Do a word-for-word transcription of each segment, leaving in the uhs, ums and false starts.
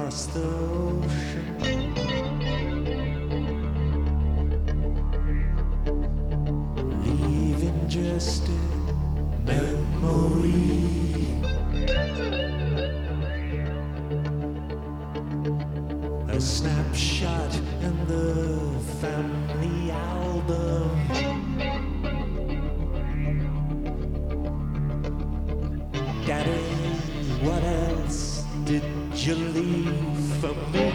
across the ocean. Leaving just a memory. A snapshot in the family album. Daddy, what else did you leave for me?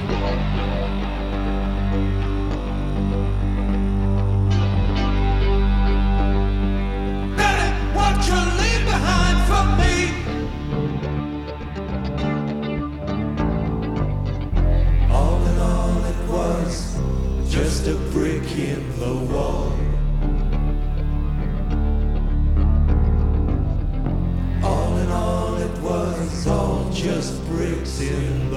Daddy, what you leave behind for me? All in all, it was just a brick in the wall. All in all, it was all just bricks in